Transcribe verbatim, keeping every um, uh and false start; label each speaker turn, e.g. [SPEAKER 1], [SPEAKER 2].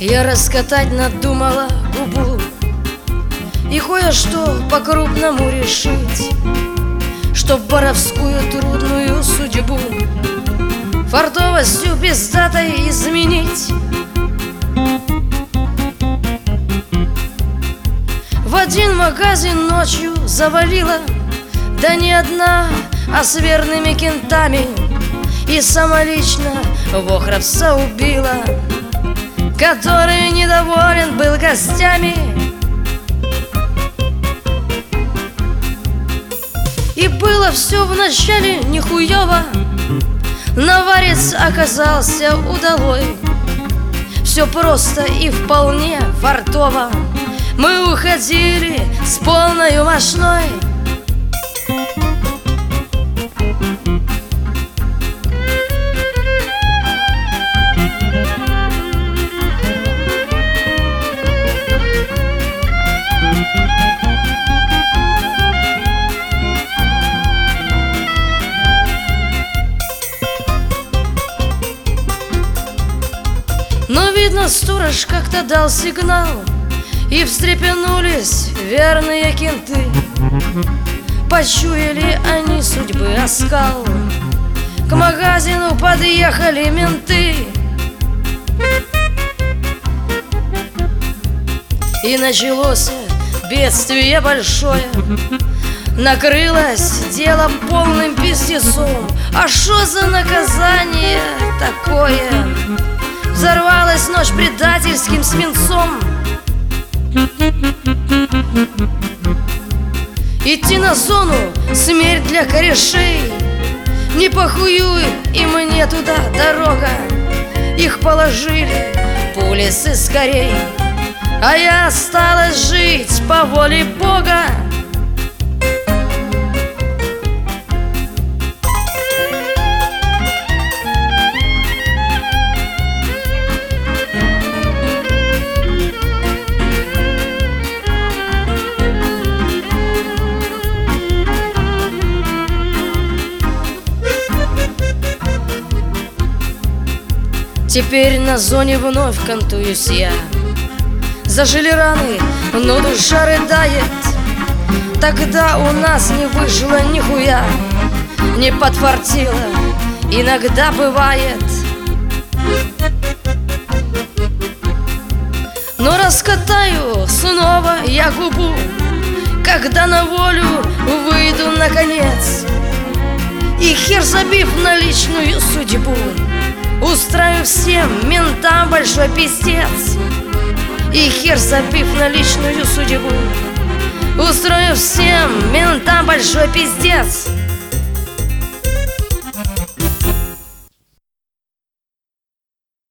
[SPEAKER 1] Я раскатать надумала губу и кое-что по-крупному решить, чтоб воровскую трудную судьбу фартовостью пиздатой изменить. В один магазин ночью завалила, да не одна, а с верными кентами, и самолично вохровца убила, который недоволен был гостями. И было все вначале нихуево, наварец оказался удалой. Все просто и вполне фартово, мы уходили с полною мошной. Но, видно, сторож как-то дал сигнал, и встрепенулись верные кенты. Почуяли они судьбы оскал, к магазину подъехали менты. И началось бедствие большое, накрылось дело полным пиздецом. А шо за наказание такое? Взорвалась ночь предательским свинцом. Идти на зону — смерть для корешей. Не похуюй, и мне туда дорога. Их положили по улице скорей, а я осталась жить по воле Бога. Теперь на зоне вновь кантуюсь я. Зажили раны, но душа рыдает. Тогда у нас не вышло нихуя, не подфартило, иногда бывает. Но раскатаю снова я губу, когда на волю выйду наконец. И хер забив на личную судьбу, устрою всем ментам большой пиздец. И хер забив на личную судьбу, устрою всем ментам большой пиздец.